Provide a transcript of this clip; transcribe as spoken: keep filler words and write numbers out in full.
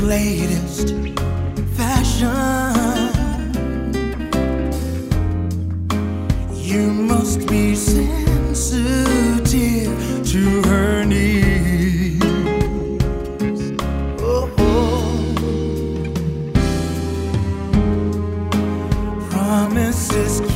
latest fashion. You must be sensitive to her needs. Oh, oh. Promises